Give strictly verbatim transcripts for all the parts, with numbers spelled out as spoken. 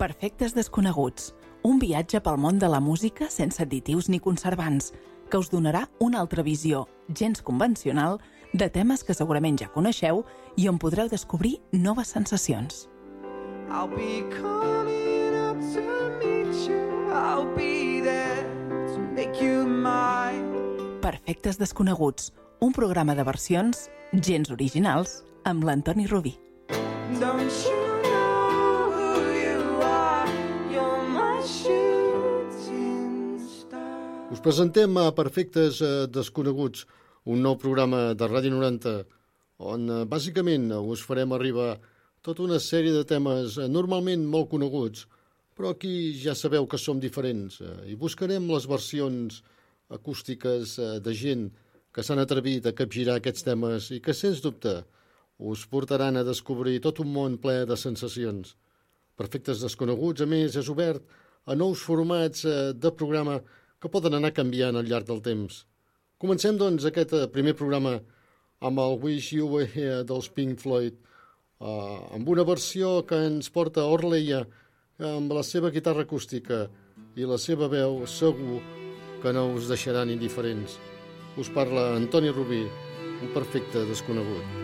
Perfectes desconeguts, un viatge pel món de la música sense additius ni conservants, que us donarà una altra visió, gens convencional, de temes que segurament ja coneixeu i on podreu descobrir noves sensacions. I'll be coming up to meet you. I'll be there to make you mine. Perfectes desconeguts, un programa de versions gens originals amb l'Antoni Rubí. Don't you know who you are? You're my shooting star. Us presentem a Perfectes eh, Desconeguts, un nou programa de Ràdio noranta, on eh, bàsicament us farem arribar tota una sèrie de temes eh, normalment molt coneguts, però aquí ja sabeu que som diferents eh, i buscarem les versions acústiques eh, de gent que s'han atrevit a capgirar aquests temes i que, sens dubte, us portaran a descobrir tot un món ple de sensacions. Perfectes Desconeguts, a més, és obert a nous formats eh, de programa que poden anar canviant al llarg del temps. Comencem, doncs, aquest eh, primer programa amb el Wish You Were Here dels Pink Floyd, eh, amb una versió que ens porta Orleia, amb la seva guitarra acústica i la seva veu segur que no us deixaran indiferents. Us parla Antoni Rubí, un perfecte desconegut.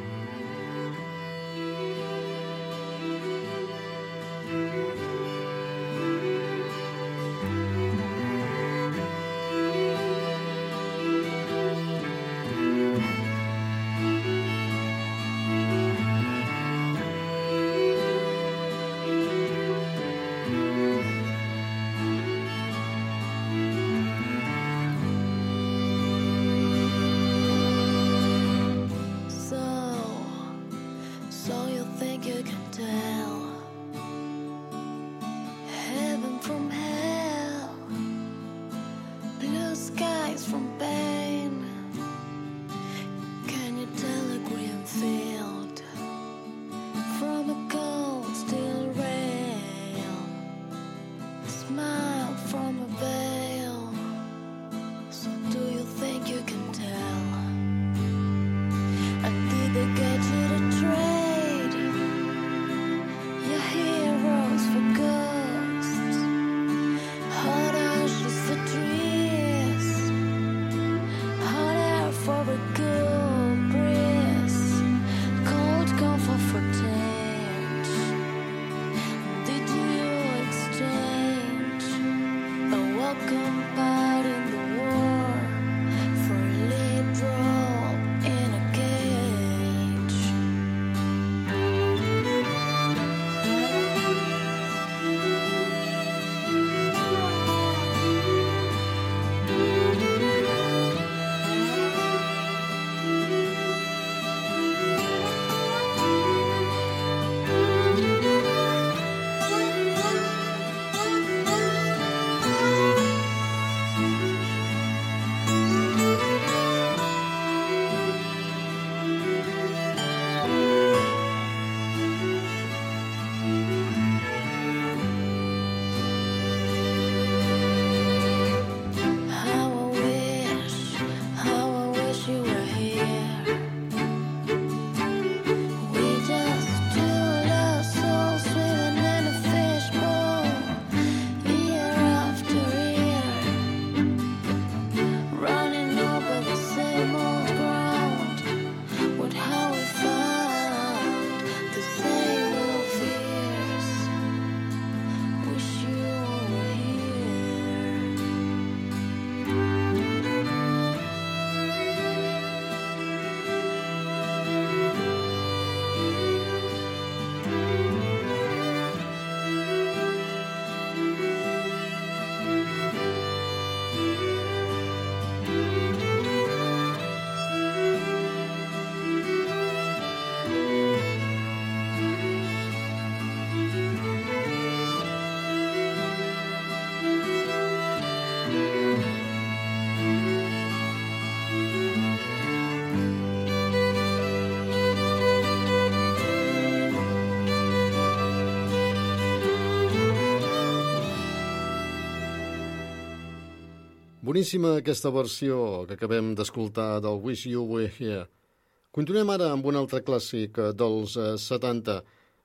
Boníssima aquesta versió que acabem d'escoltar del Wish You Were Here. Continuem ara amb un altre clàssic dels setanta,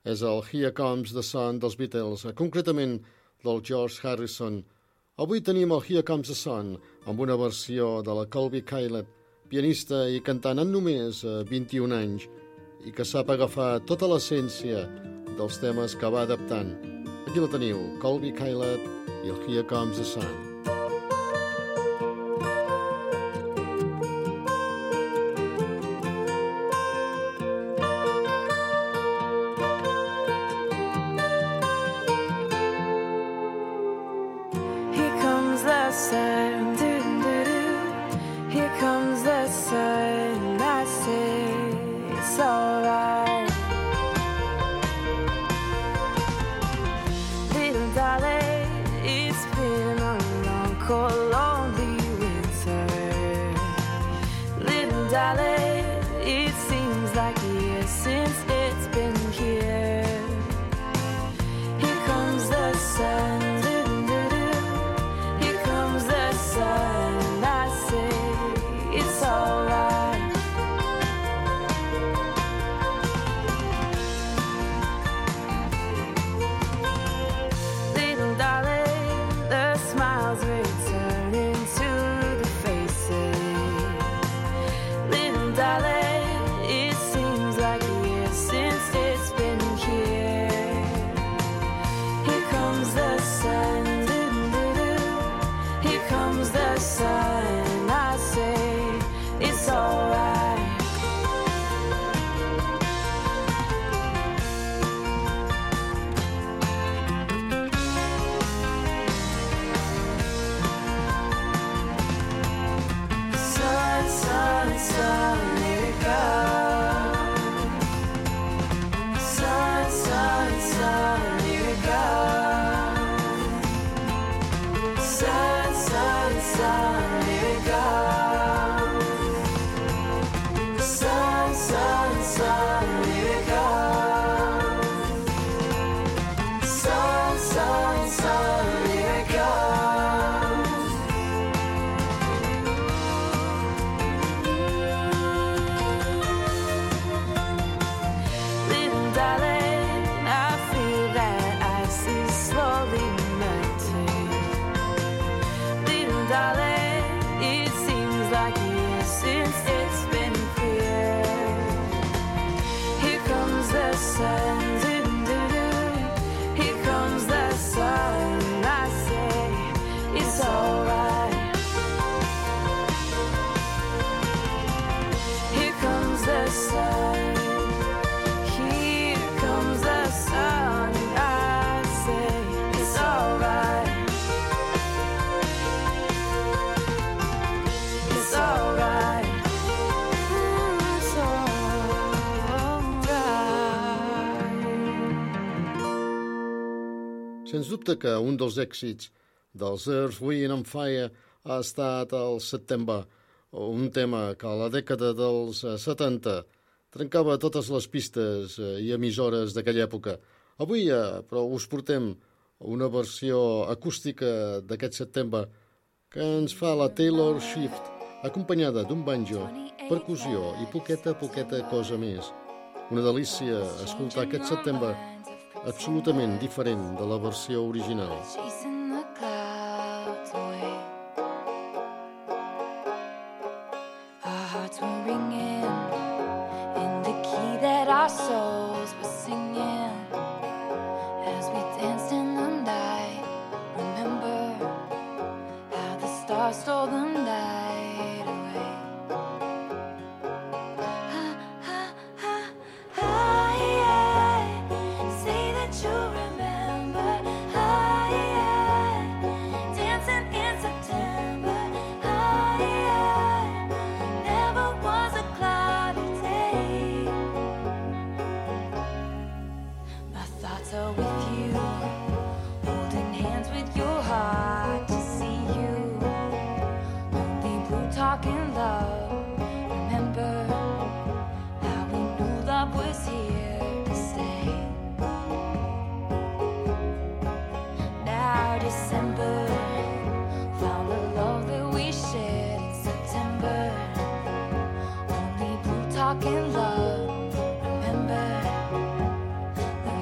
és el Here Comes the Sun dels Beatles, concretament del George Harrison. Avui tenim el Here Comes the Sun amb una versió de la Colby Kylet, pianista i cantant en només vint-i-un anys i que sap agafar tota l'essència dels temes que va adaptant. Aquí la teniu, Colby Kylet i el Here Comes the Sun. Sens dubte que un dels èxits dels Earth, Wind and Fire ha estat el September, un tema que a la dècada dels setanta trencava totes les pistes i emissores d'aquella època. Avui, però, us portem una versió acústica d'aquest September que ens fa la Taylor Swift, acompanyada d'un banjo, percussió i poqueta, poqueta cosa més. Una delícia escoltar aquest September absolutament diferent de la versió original. Our hearts were ringing in the key that our souls were singing as we danced in the night. Remember how the stars stole the night away. Ah, ah, ah, ah, yeah. Say that you remember. Ah, yeah. Dancing in September. Ah, yeah. Never was a cloudy day. My thoughts are with you, holding hands with your heart to see you. Only blue talking love. Remember how we knew love was here to stay. Now December found the love that we shared in September. Only blue talking love. Remember the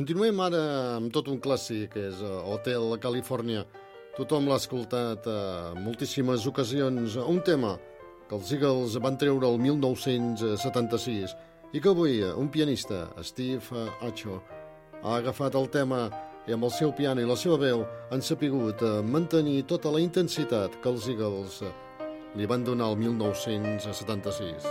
Continuem ara amb tot un clàssic, que és Hotel California. Tothom l'ha escoltat a moltíssimes ocasions. Un tema que els Eagles van treure el mil nou-cents setanta-sis i que avui un pianista, Steve Acho, ha agafat el tema i amb el seu piano i la seva veu han sapigut mantenir tota la intensitat que els Eagles li van donar el mil nou-cents setanta-sis.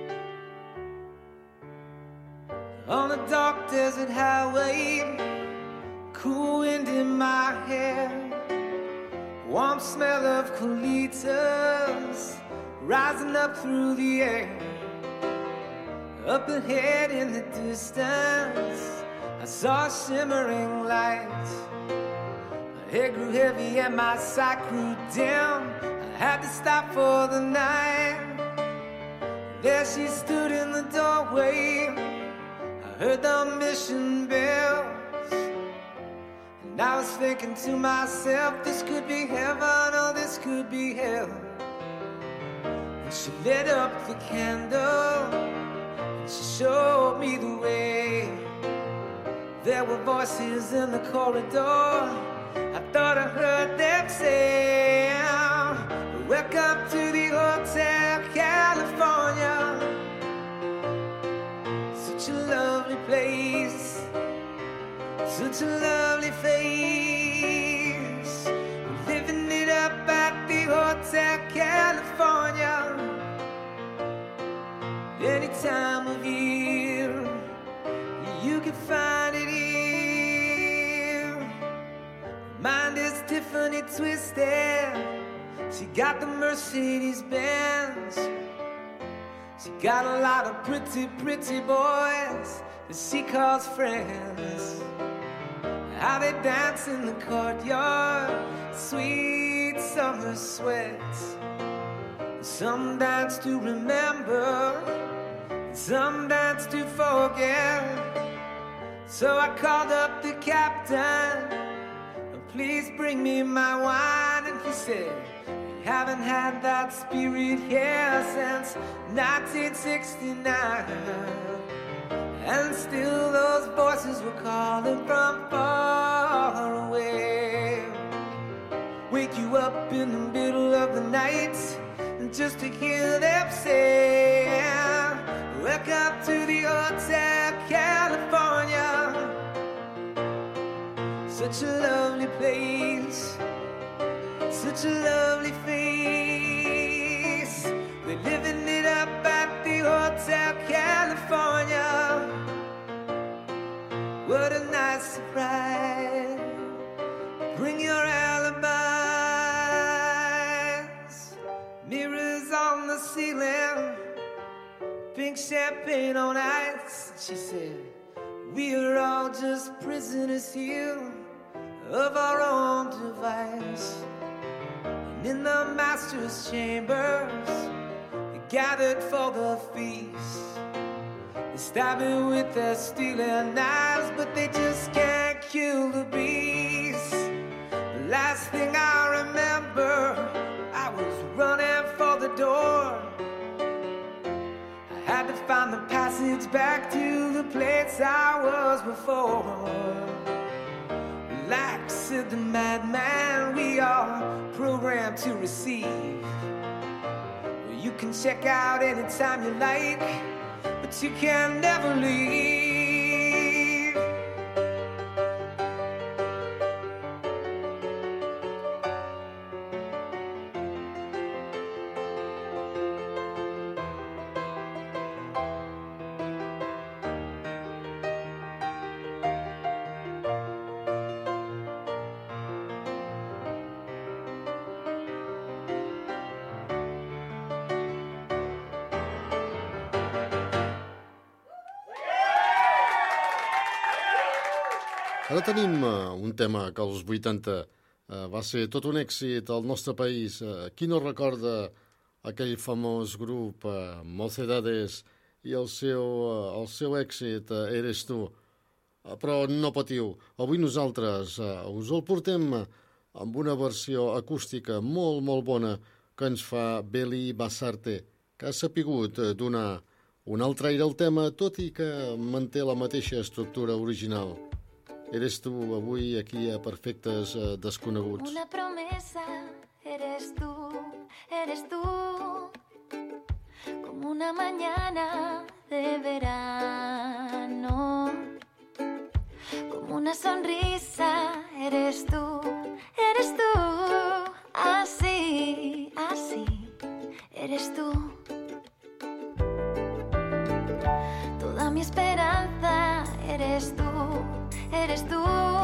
On a dark desert highway, cool wind in my hair, warm smell of colitas rising up through the air. Up ahead in the distance, I saw a shimmering light. My head grew heavy and my sight grew dim. I had to stop for the night. There she stood in the doorway. I heard the mission bells, and I was thinking to myself, this could be heaven or this could be hell. And she lit up the candle, and she showed me the way. There were voices in the corridor, I thought I heard them say, welcome to the Hotel California. Such a lovely place, such a lovely face. Living it up at the Hotel California. Any time of year, you can find it here. Mind is Tiffany twisted. She got the Mercedes Benz. She got a lot of pretty, pretty boys that she calls friends. How they dance in the courtyard, sweet summer sweats. Some dance to remember, some dance to forget. So I called up the captain, please bring me my wine. And he said, we haven't had that spirit here since nineteen sixty-nine. And still those voices were calling from far away. Wake you up in the middle of the night just to hear them say, welcome to the Hotel California. Such a lovely place, such a lovely face. We're living it up at the Hotel California. What a nice surprise. Bring your alibis. Mirrors on the ceiling, pink champagne on ice. She said, we are all just prisoners here of our own device. And in the master's chambers, they gathered for the feast. They stab it with their stealing knives, but they just can't kill the beast. The last thing I remember, I was running for the door. I had to find the passage back to the place I was before. Relax, said the madman, we are programmed to receive. Well, you can check out anytime you like, but you can never leave. Ara tenim uh, un tema que als vuitanta uh, va ser tot un èxit al nostre país. Uh, qui no recorda aquell famós grup uh, Mocedades i el seu, uh, el seu èxit uh, Eres tu? Uh, però no patiu, avui nosaltres uh, us el portem amb una versió acústica molt, molt bona que ens fa Beli Basarte, que ha sapigut uh, donar un altre aire al tema, tot i que manté la mateixa estructura original. eres tu, avui aquí a Perfectes eh, Desconeguts. Una promesa, eres tú, eres tú, como una mañana de verano, como una sonrisa, eres tú, eres tú, así, así, eres tú. Toda mi esperanza, eres tú, eres tú,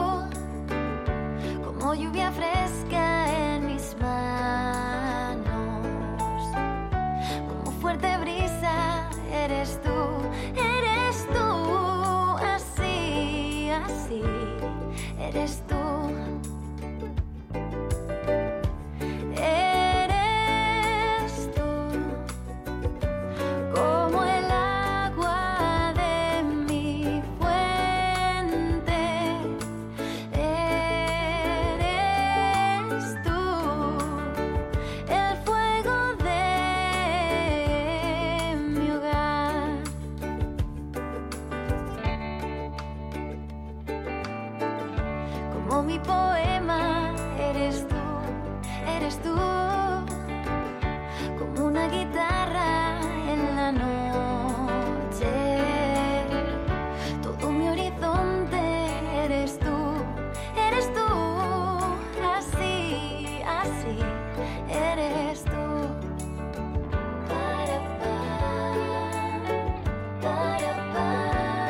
como lluvia fresca en mis manos, como fuerte brisa, eres tú, eres tú, así, así, eres tú. Mi poema, eres tú, eres tú, como una guitarra en la noche, todo mi horizonte, eres tú, eres tú, así, así, eres tú. Para, para, para.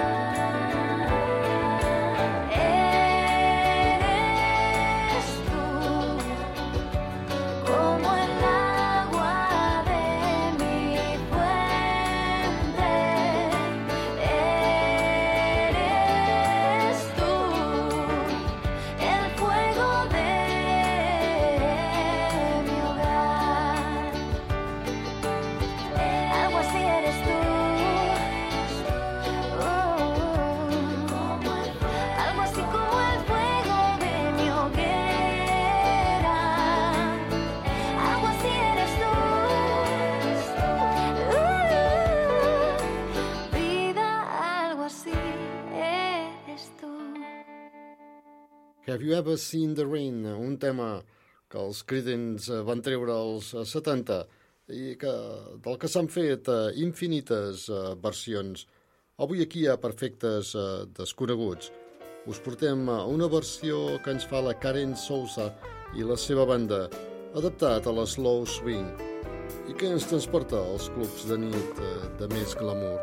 Have You Ever Seen the Rain? Un tema que els Creedence van treure als setanta i que, del que s'han fet infinites versions. Avui aquí a Perfectes Desconeguts us portem una versió que ens fa la Karen Souza i la seva banda, adaptat a la slow swing i que ens transporta als clubs de nit de més glamour.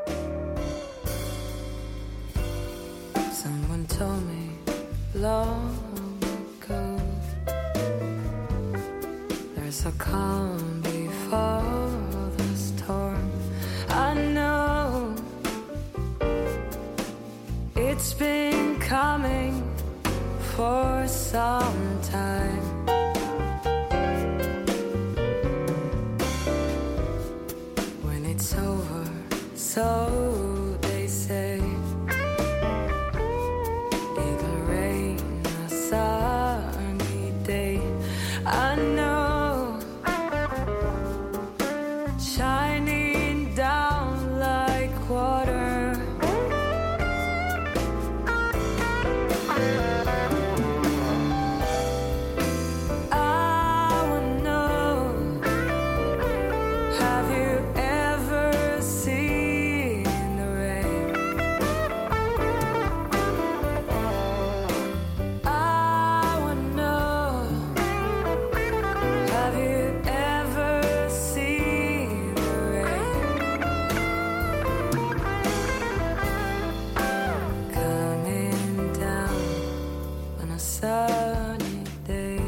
Someone told me long ago there's a calm before the storm. I know it's been coming for some time. When it's over, so they say, sunny day. I know, shining down like water. I wanna know, have you ever seen the rain? Sunny day.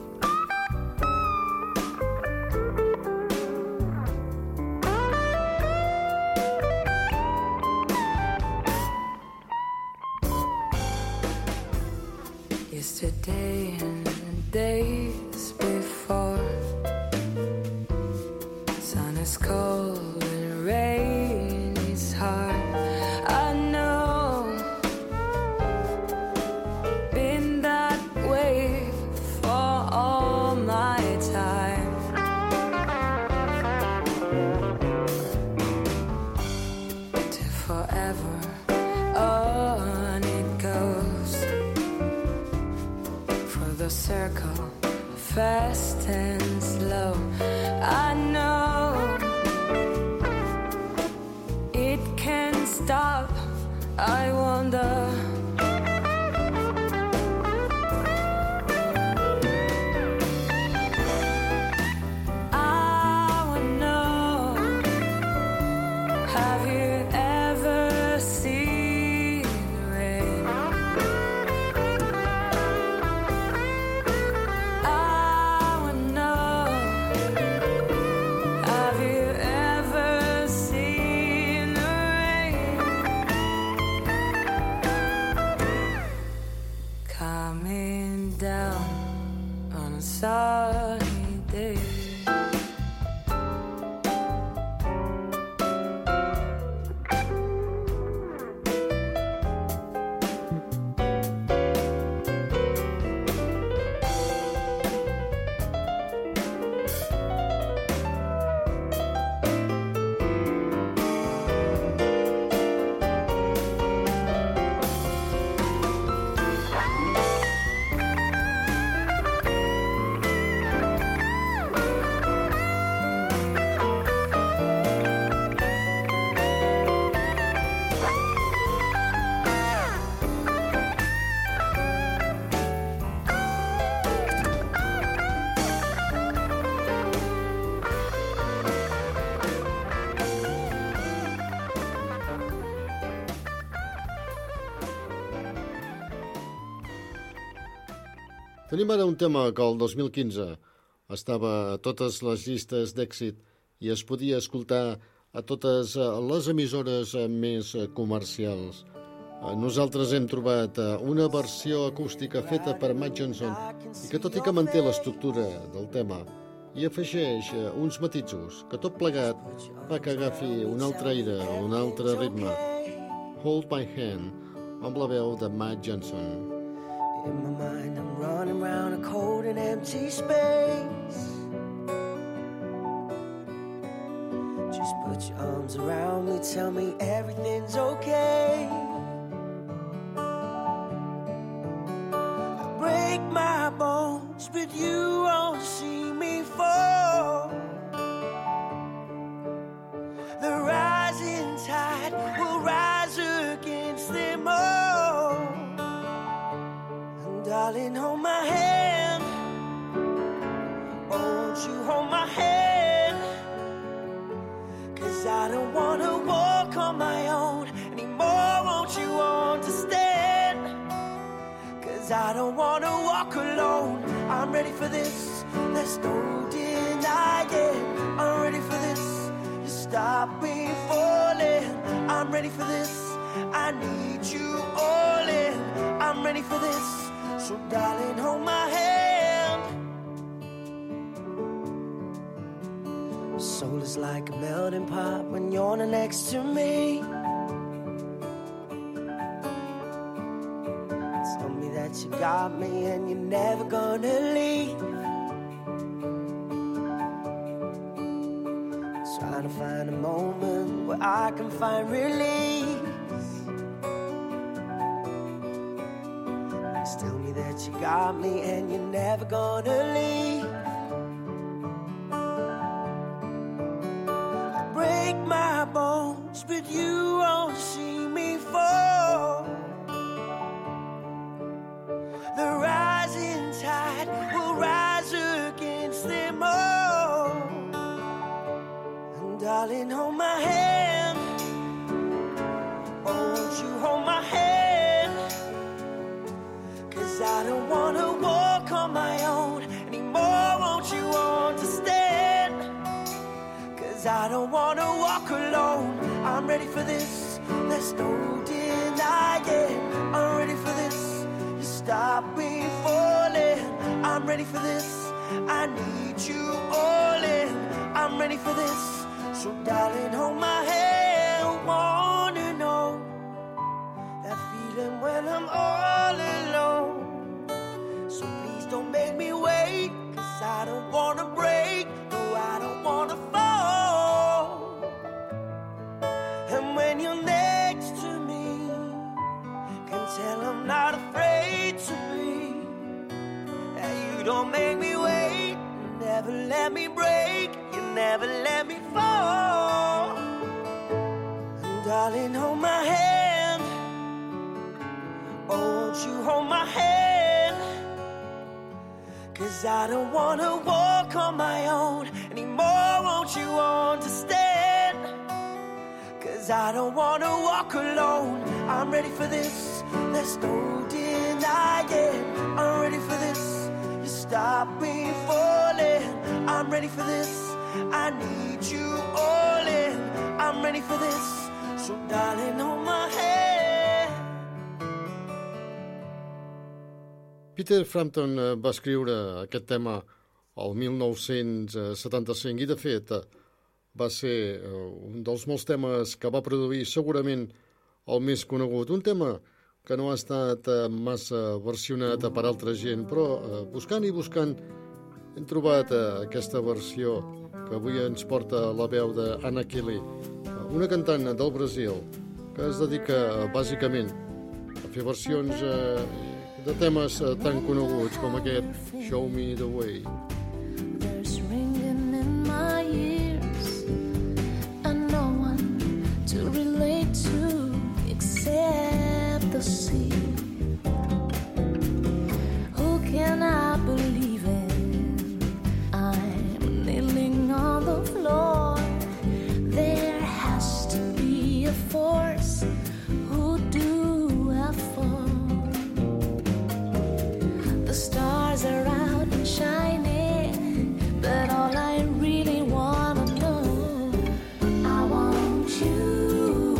Yesterday and days before, sun is cold and rain is hard. I know, been that way for all my time. To forever on it goes. the circle, fast and slow. I know it can stop. I wonder. Sunny day. Tenim ara un tema que el dos mil quinze estava a totes les llistes d'èxit i es podia escoltar a totes les emissores més comercials. Nosaltres hem trobat una versió acústica feta per Matt Johnson i que, tot i que manté l'estructura del tema, hi afegeix uns matisos que tot plegat fa que agafi un altre aire, un altre ritme. Hold My Hand, amb la veu de Matt Johnson. In my mind I'm running round a cold and empty space. Just put your arms around me, tell me everything's okay. I break my bones, but you won't see me fall. The rising tide will rise against them all. Darling, hold my hand. Won't you hold my hand? 'Cause I don't wanna walk on my own anymore. Won't you understand? 'Cause I don't wanna walk alone. I'm ready for this, there's no denying. I'm ready for this, you stop me falling. I'm ready for this, I need you all in. I'm ready for this, so darling, hold my hand. Soul is like a melting pot when you're not next to me. Tell me that you got me and you're never gonna leave. Trying to find a moment where I can find relief. Tell me that you got me and you're never gonna leave. I break my bones, but you won't see me fall. The rising tide will rise against them all. And darling, hold my hand. Won't you hold my hand? I don't wanna walk on my own anymore. Won't you understand? 'Cause I don't wanna walk alone. I'm ready for this, there's no denying. I'm ready for this, you stop me falling. I'm ready for this, I need you all in. I'm ready for this, so darling, hold my hand. Wanna know that feeling when I'm all alone. So please don't make me wait, 'cause I don't wanna break, no, I don't wanna fall. And when you're next to me, can tell I'm not afraid to breathe. don't make me wait, never let me break, you never let me fall. And darling, hold my hand, oh, won't you hold my hand? 'Cause I don't wanna walk on my own anymore, won't you understand? 'Cause I don't wanna walk alone. I'm ready for this, there's no denying. I'm ready for this, you stop me falling. I'm ready for this, I need you all in. I'm ready for this, so darling, hold my hand. Peter Frampton va escriure aquest tema el mil nou-cents setanta-cinc i, de fet, va ser un dels molts temes que va produir segurament el més conegut. Un tema que no ha estat massa versionat per altra gent, però buscant i buscant hem trobat aquesta versió que avui ens porta la veu d'Anna Kelly, una cantant del Brasil que es dedica bàsicament a fer versions de temes tan coneguts com aquest Show Me the Way. There's ringing in my ears and no one to relate to except the sea. Who can I believe in? I'm kneeling on the floor. There has to be a force. Who do I fall? The stars are out and shining, but all I really wanna know, I want you.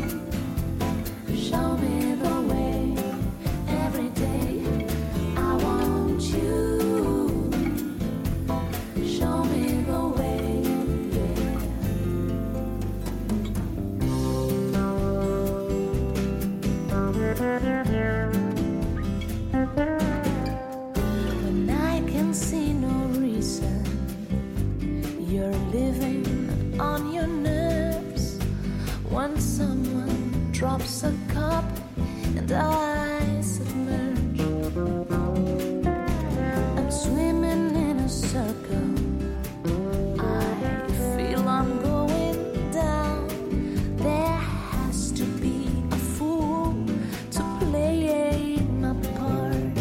Show me the way every day. I want you. Show me the way. When I can see no reason, you're living on your nerves. When someone drops a cup and I submerge, I'm swimming in a circle. I feel I'm going down. There has to be a fool to play my part.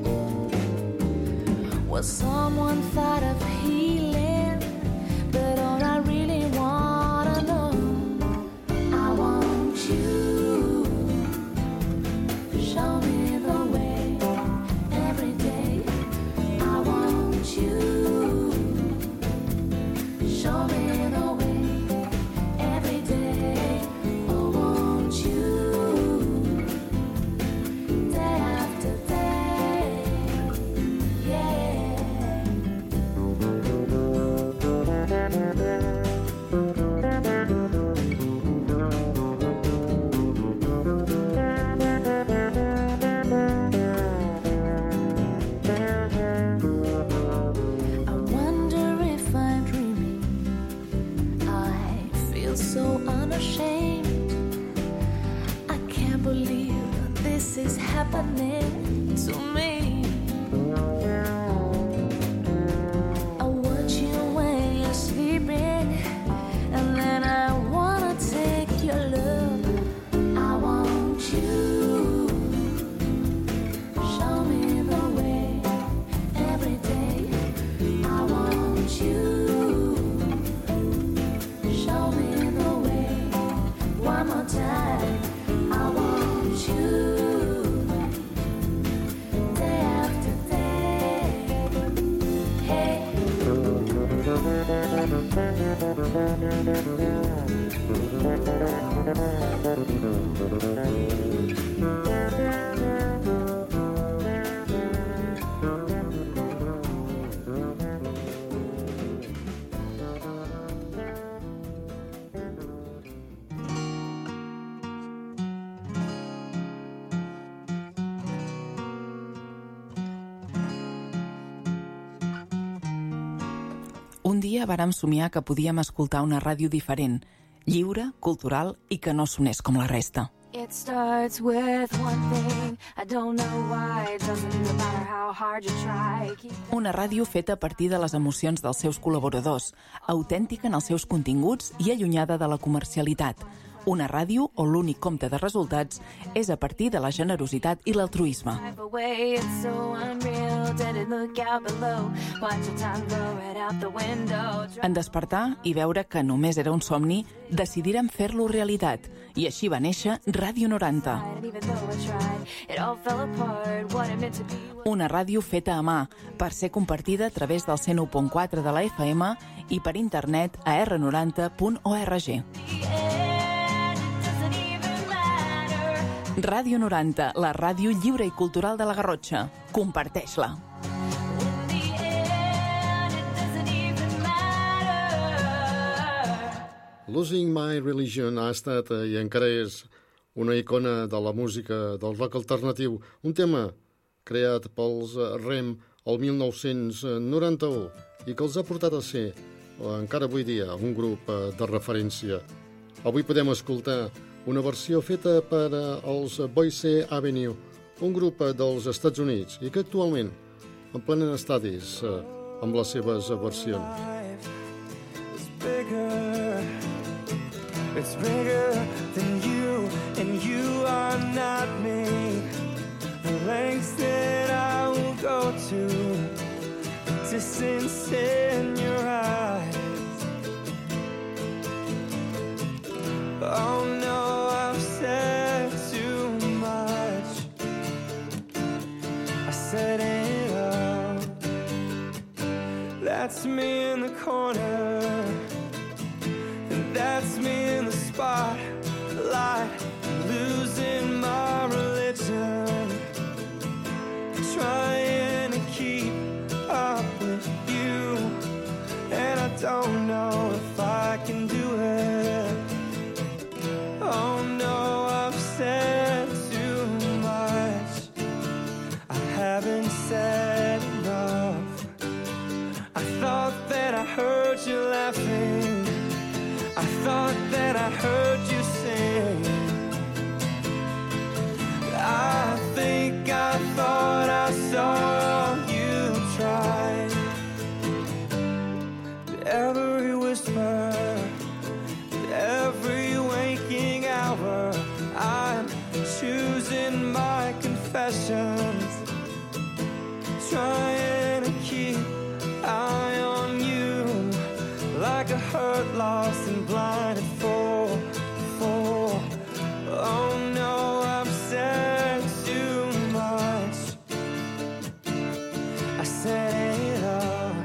Was someone thought of healing, but all I really wanna know, I want you. Show me the way every day. I want you. Show me the way every day. I want you. Day after day. Yeah. I wonder if I'm dreaming. I feel so unashamed. I can't believe this is happening to me. I watch you when you're sleeping, and then I wanna take your love. I want you. Show me the way every day. I want you. Show me the way one more time. I want you. Day after day. Hey. Un dia vàrem somiar que podíem escoltar una ràdio diferent, lliure, cultural i que no sonés com la resta. It starts with one thing, I don't know why, it doesn't matter how hard you try. Una ràdio feta a partir de les emocions dels seus col·laboradors, autèntica en els seus continguts i allunyada de la comercialitat. Una ràdio on l'únic compte de resultats és a partir de la generositat i l'altruisme. En despertar i veure que només era un somni, decidirem fer-lo realitat. I així va néixer Ràdio noranta. Una ràdio feta a mà, per ser compartida a través del cent u punt quatre de la F M i per internet a erre noranta punt org. Ràdio noranta, la ràdio lliure i cultural de la Garrotxa. Comparteix-la. Losing My Religion ha estat i encara és una icona de la música del rock alternatiu, un tema creat pels R E M el mil nou-cents noranta-u i que els ha portat a ser, encara avui dia, un grup de referència. Avui podem escoltar una versió feta per els Boise Avenue, un grup dels Estats Units i que actualment emplenen estadis amb les seves versions. It's bigger than you, and you are not me. The lengths that I will go to, the distance in your eyes. Oh no, I've said too much. I said it all. That's me in the corner. That's me in the spotlight, losing my religion, trying to keep up with you, and I don't know if I can do it. Oh no, I've said too much, I haven't said enough. I thought that I heard you laughing, I thought that I heard you sing. I think I thought I saw you try. Every whisper, every waking hour, I'm choosing my confessions, trying to keep eye on you, like a hurt, lost and blinded for, for. Oh no, I've said too much, I said it all.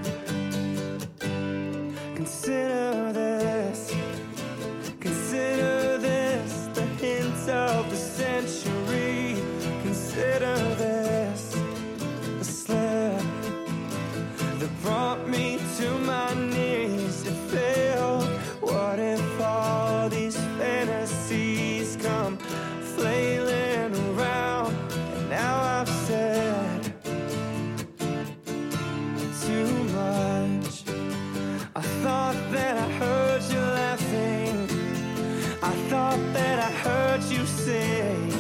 Consider this, consider this, the hint of the century. Consider this, the slip that brought me to my knees. It failed. What if all these fantasies come flailing around, and now I've said too much. I thought that I heard you laughing, I thought that I heard you sing.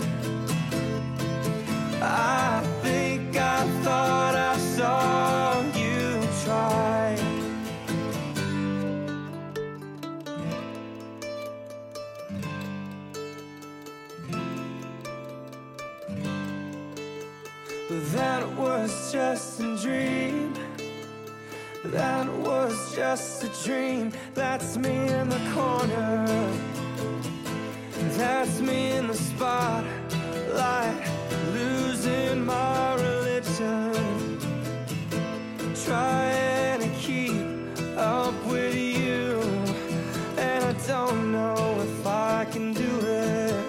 I think I thought I saw you try. That was just a dream, that was just a dream. That's me in the corner, that's me in the spotlight, losing my religion, trying to keep up with you, and I don't know if I can do it.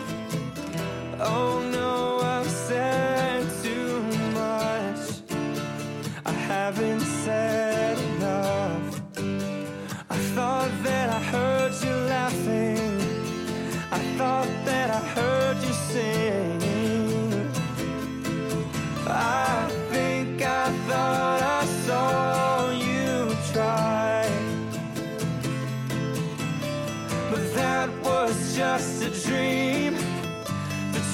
Oh no, I've said too much, I haven't said enough. I thought that I heard you laughing, I thought that I heard you sing. I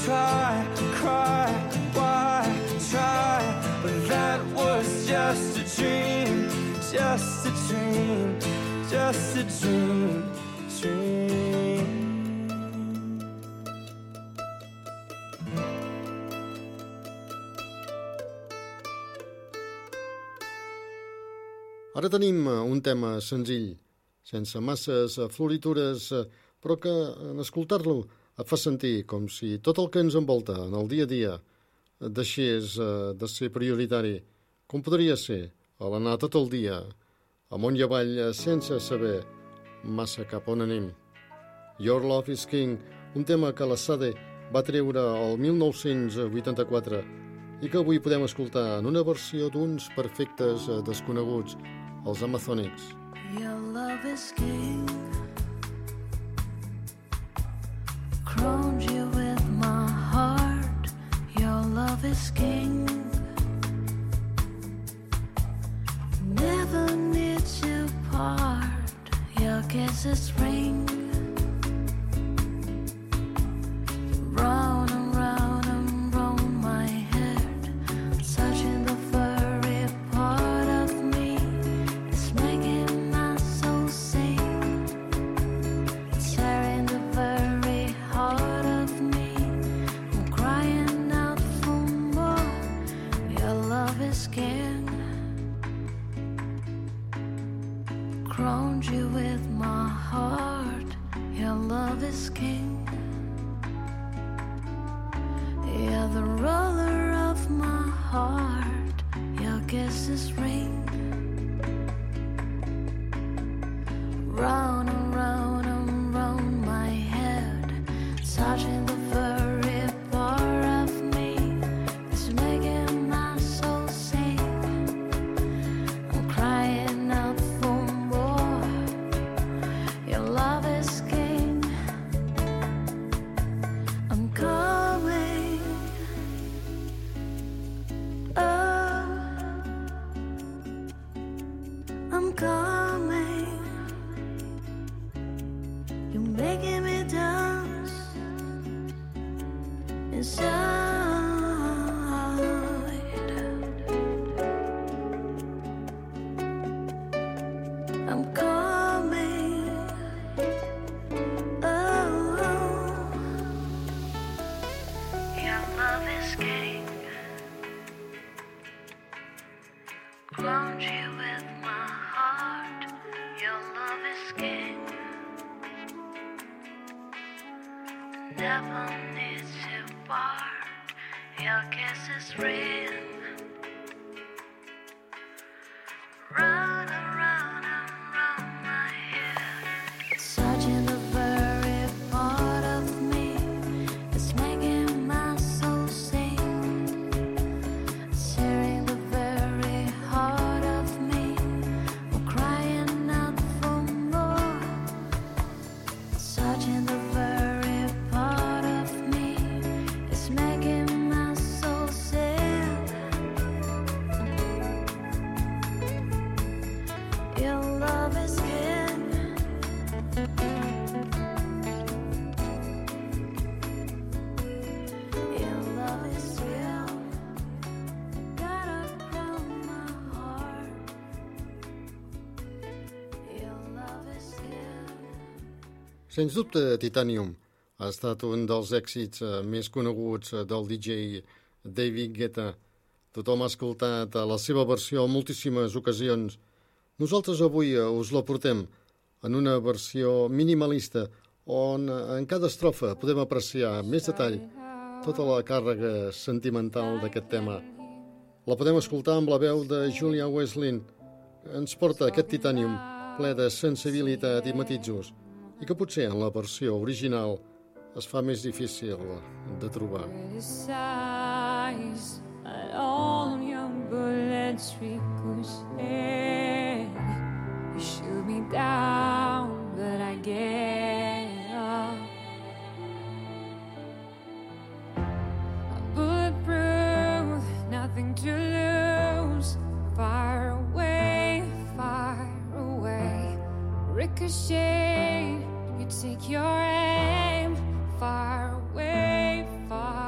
try, cry, why try? But that was just a dream, just a dream, just a dream, dream. Ara tenim un tema senzill, sense masses floritures, però que en escoltar-lo et fa sentir com si tot el que ens envolta en el dia a dia deixés de ser prioritari, com podria ser a l'anar tot el dia amunt i avall sense saber massa cap on anem. Your Love is King, un tema que la Sade va treure el mil nou-cents vuitanta-quatre i que avui podem escoltar en una versió d'uns perfectes desconeguts, els Amazonics. Your love is king, crowned you with my heart. Your love is king, never needs you part. Your kisses ring, round and round and round my head, touching the furry part of me. It's making my soul sing, tearing the very heart of me. I'm crying out for more. Your love is king, crowned you with my heart. Your love is king. You're the ruler of my heart. Your kisses ring, round and round and round my head, touching the very part of me. It's making my soul sing. I'm crying out for more. Your love is king. I'm coming. Oh, I'm coming. You're making me dance inside. I'm coming. Oh, your love is king, crowned you with my heart. Your love is king, never needs to part. Your kisses ring, round and round and round my head, touching the very part of me. It's making my soul sing, tearing the very heart of me. I'm crying out for more, touching the very part of me. It's making my soul sing. Your love is king. Your love is real. Got a crown my heart. Your love is king. Sens dubte, Titanium ha estat un dels èxits eh, més coneguts eh, del D J David Guetta. Tothom ha escoltat eh, la seva versió en moltíssimes ocasions. Nosaltres avui eh, us la portem en una versió minimalista on eh, en cada estrofa podem apreciar amb més detall tota la càrrega sentimental d'aquest tema. La podem escoltar amb la veu de Julia Westlin. Ens porta aquest Titanium ple de sensibilitat i matisos i que potser en la versió original es fa més difícil de trobar. Criticize at all your bullets ricochet. You shoot me down, but I get up. I'm bulletproof, nothing to lose. Far away, far away. Ricochet, you take your aim. Far away, far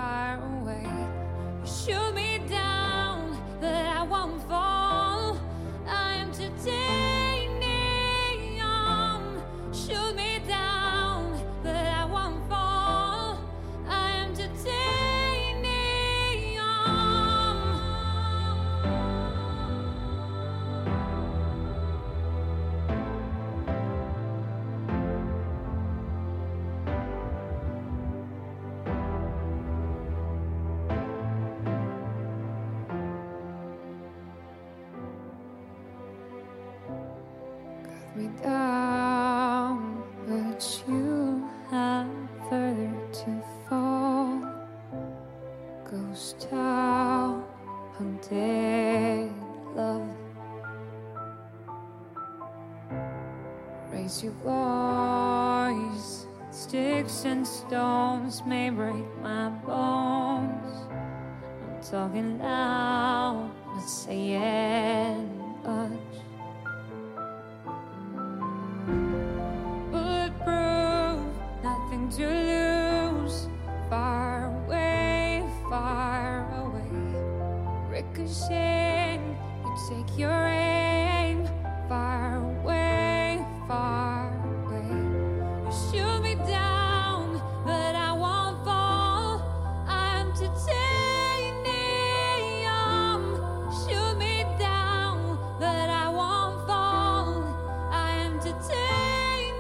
me down, but you have further to fall. Ghost town, haunted love. Raise your voice. Sticks and stones may break my bones. I'm talking loud, not saying much. Bulletproof, nothing to lose. Far away, far away. Ricochet, you take your aim. Far away, far away. You shoot me down, but I won't fall. I'm titanium. Shoot me down, but I won't fall. I am titanium.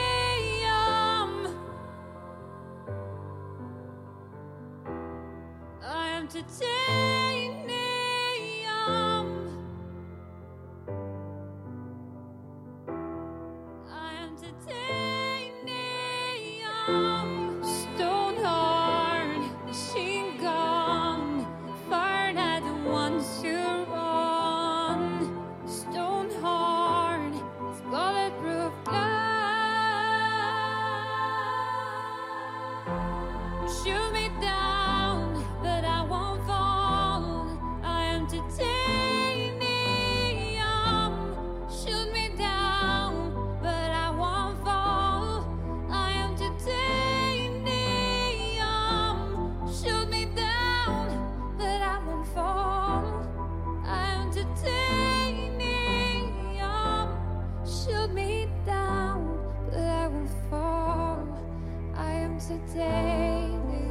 I am titanium. Stone hard, machine gun, fired at the ones who run. Stone hard, it's bulletproof glass. Shoot me down, but I won't fall. I am titanium. Shoot me down, but I won't fall. I am titanium. Shoot me down, but I won't fall. I am titanium. Shoot me down, but I won't fall. I am titanium.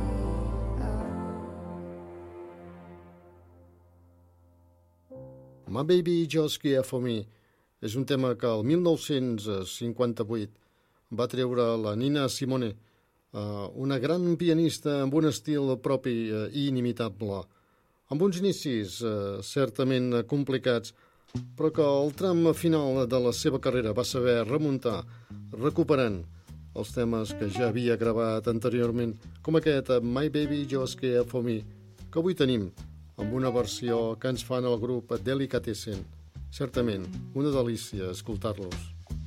My Baby Just Care For Me és un tema que el mil nou-cents cinquanta-vuit va treure la Nina Simone, eh, una gran pianista amb un estil propi eh, i inimitable, amb uns inicis eh, certament complicats, però que al tram final de la seva carrera va saber remuntar, recuperant els temes que ja havia gravat anteriorment, com aquest My Baby Just Care For Me, que avui tenim amb una versió que ens fan el grup Delicatessen. Certament, una delícia escoltar-los.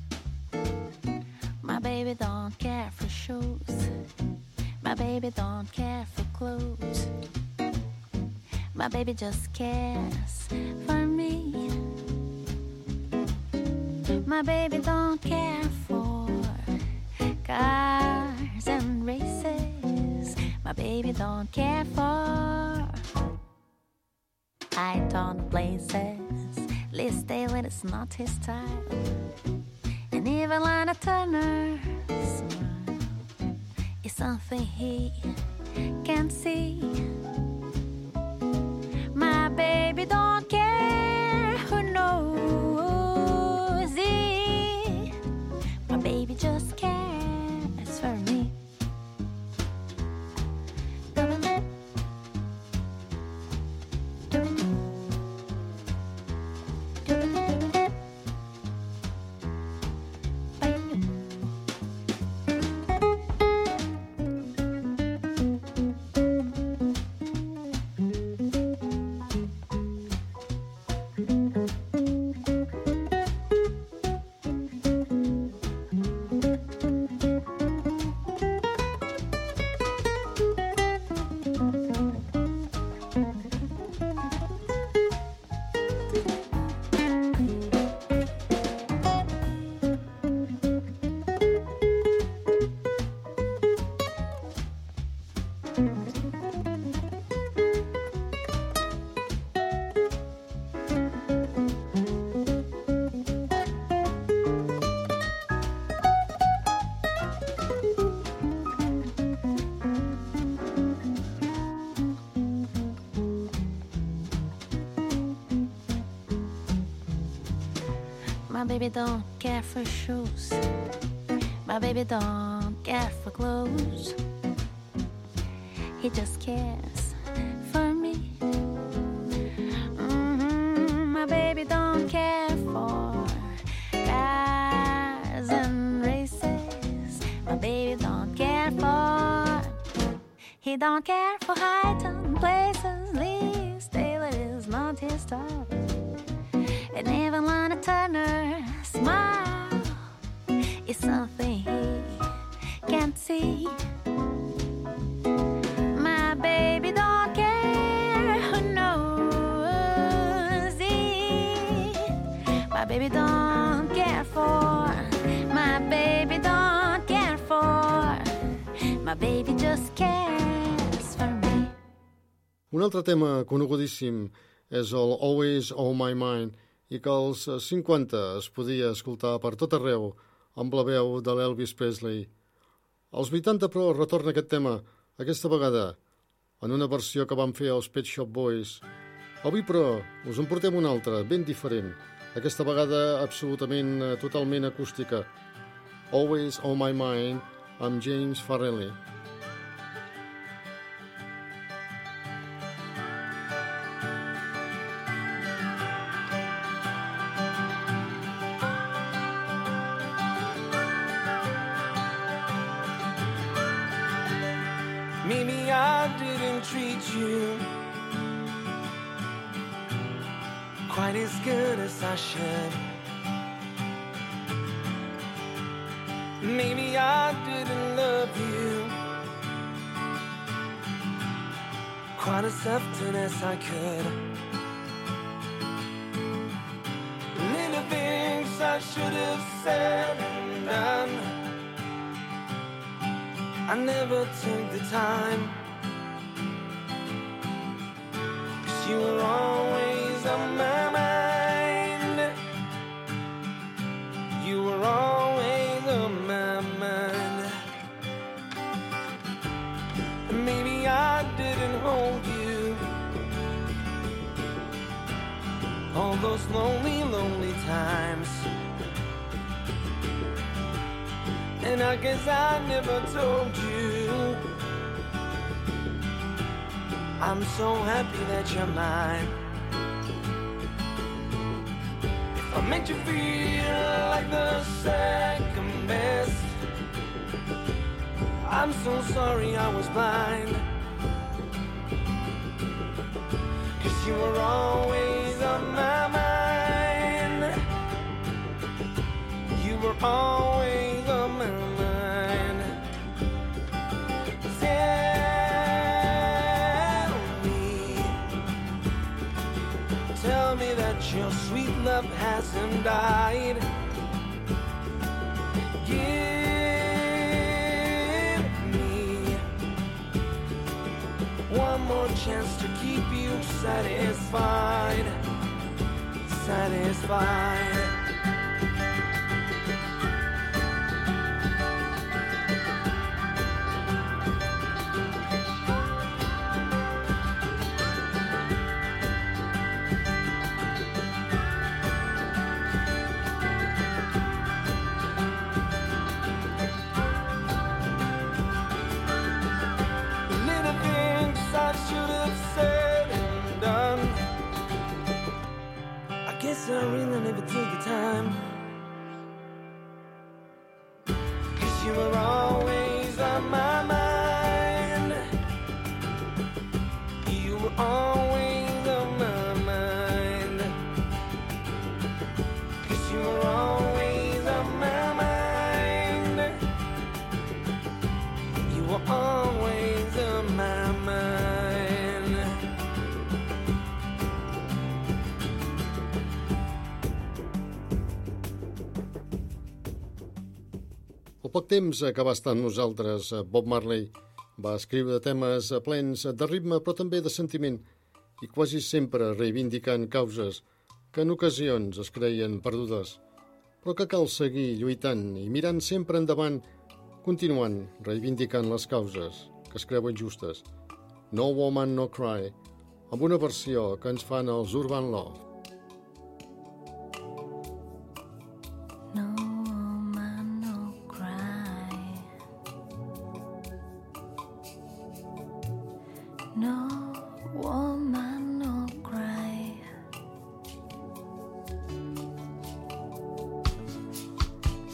My baby don't care for shoes. My baby don't care for clothes. My baby just cares for me. My baby don't care for cars and races. My baby don't care for high-tone places. Liz Taylor is not his style. And even Lana Turner's smile is something he can't see. My baby don't care who knows it. My baby just cares for me. My baby don't care for shoes. My baby don't care for clothes. He just cares for me. Mm-hmm. My baby don't care for cars He don't care for heightened places, least David is not his type. And even Lana Turner smile is something he can't see. My baby don't care who knows it. My baby don't care for. My baby don't care for. My baby just cares for me. Un altre tema conegudíssim és el Always on My Mind i que als cinquanta es podia escoltar per tot arreu amb la veu de l'Elvis Presley. Als vuitanta, però, retorna aquest tema, aquesta vegada, en una versió que van fer els Pet Shop Boys. Avui, però, us en portem una altra, ben diferent, aquesta vegada absolutament, totalment acústica. Always on My Mind, amb James Farrelly. Maybe I didn't treat you quite as good as I should. Maybe I didn't love you quite as often as I could. Little things I should have said and done, I never took the time, 'cause you were always on my mind. You were always on my mind. Maybe I didn't hold you all those lonely, lonely times. And I guess I never told you I'm so happy that you're mine. If I made you feel like the second best, I'm so sorry I was blind. 'Cause you were always on my mind. You were always on my mind. Tell me, tell me that your sweet love hasn't died. Give me one more chance to keep you satisfied, satisfied. I really never took the time, 'cause you were always on my mind. You were always on my mind. 'Cause you were always on my mind. You were always on my mind. Al poc temps que va estar amb nosaltres, Bob Marley va escriure temes plens de ritme però també de sentiment i quasi sempre reivindicant causes que en ocasions es creien perdudes, però que cal seguir lluitant i mirant sempre endavant, continuant reivindicant les causes que es creuen justes. No Woman No Cry, amb una versió que ens fan els Urban Love.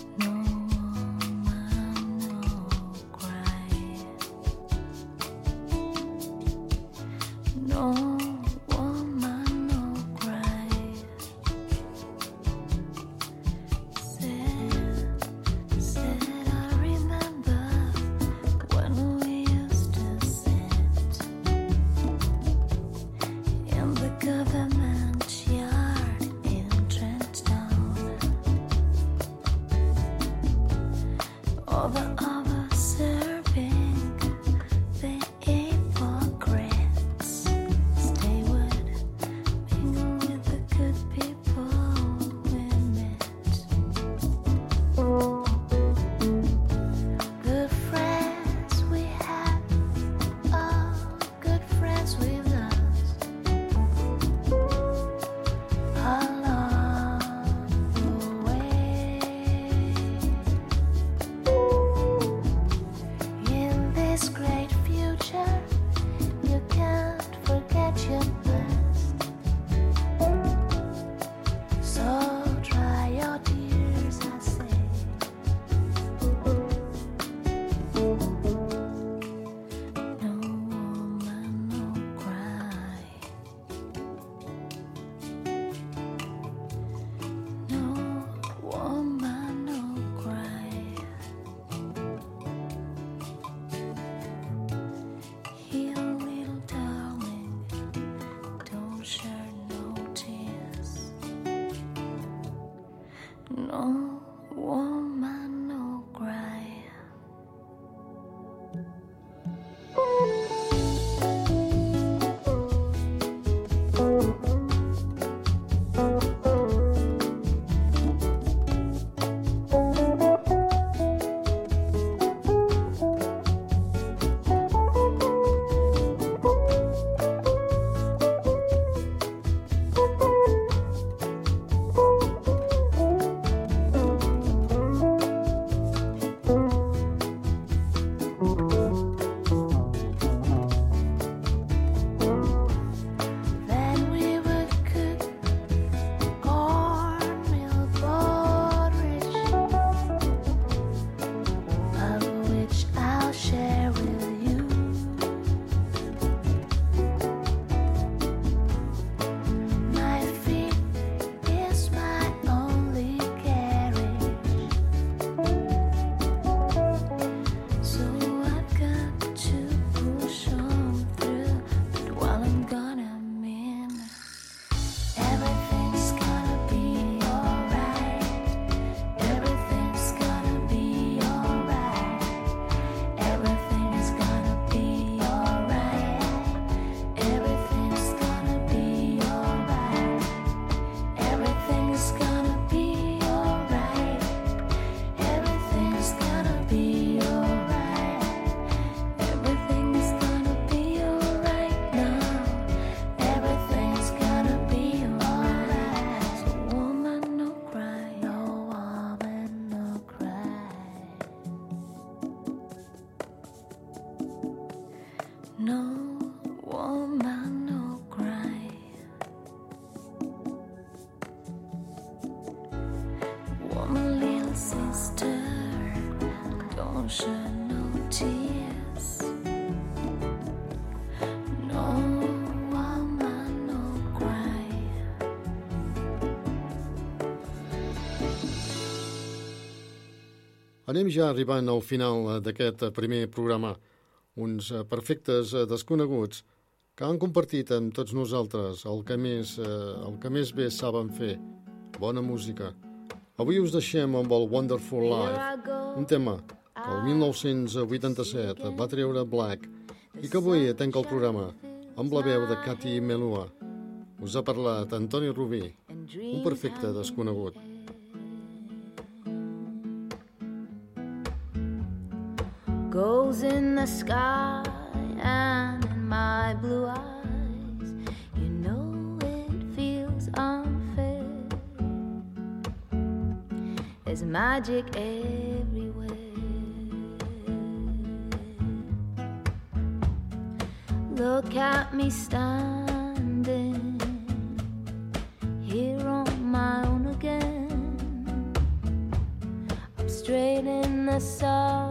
No No woman, no cry. Anem ja arribant al final d'aquest primer programa. Uns perfectes desconeguts que han compartit amb tots nosaltres el que més, el que més bé saben fer, bona música. Avui us deixem amb el Wonderful Life, un tema que el mil nou-cents vuitanta-set va treure Black i que avui tanca el programa amb la veu de Katy Melua. Us ha parlat Antoni Rubí, un perfecte desconegut. Goes in the sky and in my blue eyes. You know it feels unfair. There's magic everywhere. Look at me standing here on my own again. I'm straight in the sun.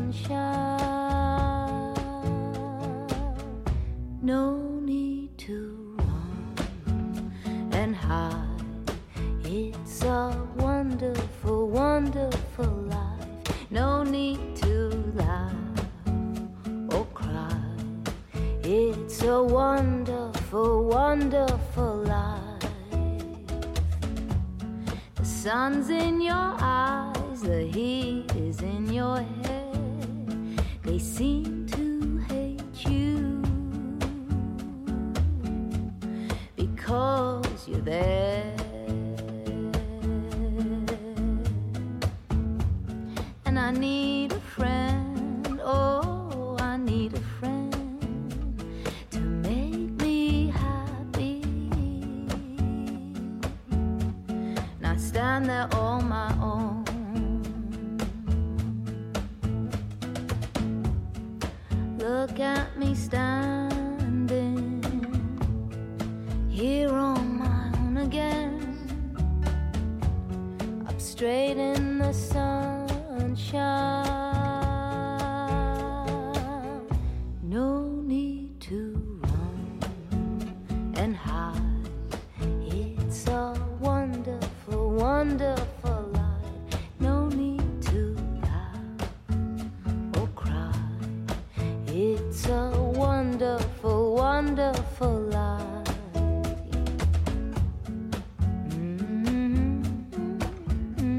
No need to run and hide. It's a wonderful, wonderful life. No need to laugh or cry. It's a wonderful, wonderful life. The sun's in your eyes, the heat is in your head. They seem to hate you because you're there. And I need a friend, oh, I need a friend to make me happy. And I stand there on my own. Look at me standing here on my own again. Up straight in the sunshine. No need to run and hide. It's a wonderful, wonderful life. No need to laugh or cry. It's a wonderful, wonderful life. Mm-hmm.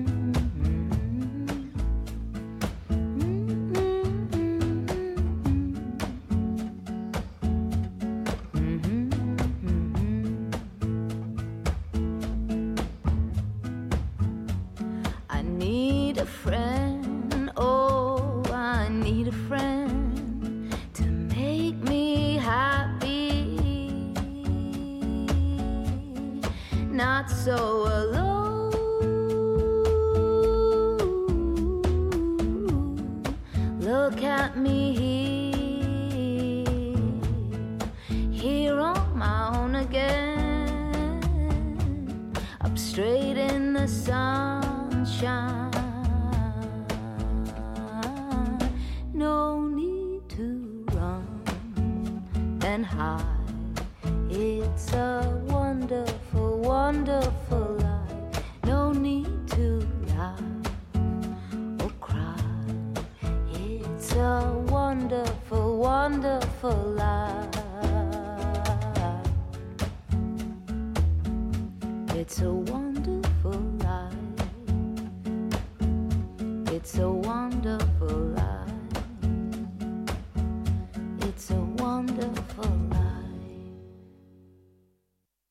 need a friend. Oh, I need a friend to make me happy. Not so alone. Look at me here, here on my own again, up straight in the sunshine. No need to run and hide. It's a wonderful, wonderful life. No need to lie or cry. It's a wonderful, wonderful life. It's a wonderful life. It's a wonderful life.